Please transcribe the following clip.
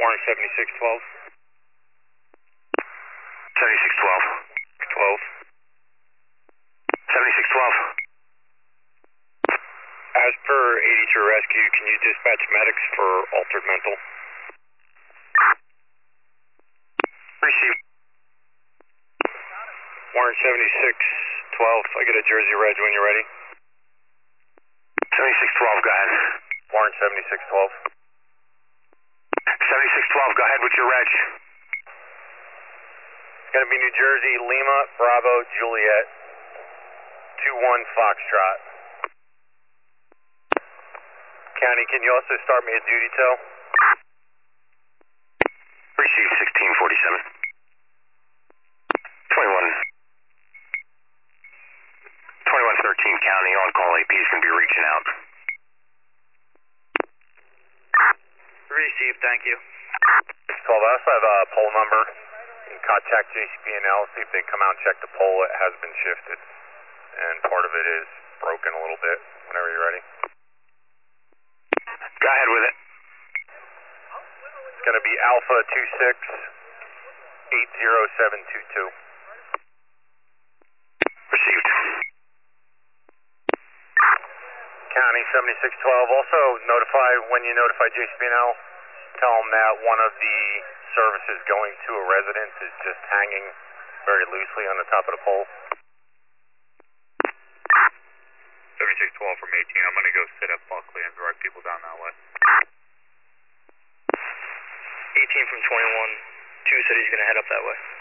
Warren 7612. 7612. 12. 7612. As per 83 Rescue, can you dispatch medics for altered mental? Received. Warren 7612, I get a Jersey Reg when you're ready. 7612, go ahead. Warren 7612. 7612, go ahead with your reg. It's going to be New Jersey, Lima, Bravo, Juliet, 21 Foxtrot. County, can you also start me a duty tow? Received 1647. 2113 County, on-call AP is going to be reaching out. Received, thank you. 12, I also have a pole number. You can contact JCP&L, see if they come out and check the pole. It has been shifted, and part of it is broken a little bit. Whenever you're ready. Go ahead with it. It's going to be Alpha 2680722. Received. County 7612. Also notify, when you notify JCP&L, tell them that one of the services going to a residence is just hanging very loosely on the top of the pole. 7612 from 18, I'm going to go sit up Buckley and direct people down that way. 18 from 21, 2 said he's going to head up that way.